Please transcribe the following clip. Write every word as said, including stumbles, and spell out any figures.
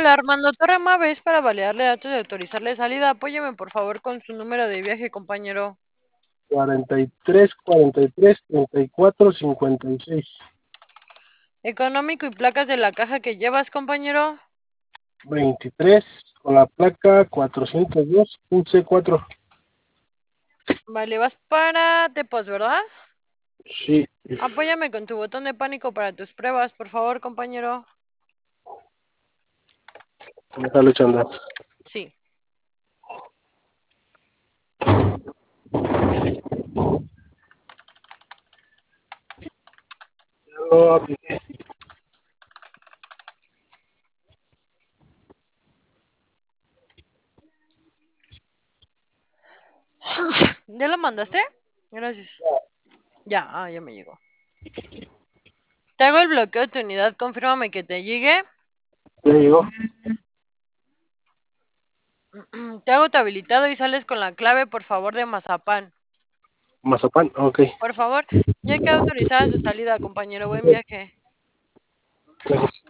Hola, Armando Torre Maves, para validarle datos y autorizarle salida. Apóyeme, por favor, con su número de viaje, compañero. cuarenta y tres, cuarenta y tres, treinta y cuatro, cincuenta y seis. Económico y placas de la caja que llevas, compañero. veintitrés con la placa cuatrocientos dos U C cuatro. Vale, vas para Tepos, ¿verdad? Sí, Apóyame con tu botón de pánico para tus pruebas, por favor, compañero. está luchando. Sí. Ya lo apliqué. ¿Ya lo mandaste? Gracias. Ya, ah, ya me llegó. Te hago el bloqueo de tu unidad, confírmame que te llegue. Ya llegó. Te hago tu habilitado y sales con la clave, por favor, de Mazapán. Mazapán, ok. Por favor, ya que autorizada su salida, compañero. Buen viaje. Gracias.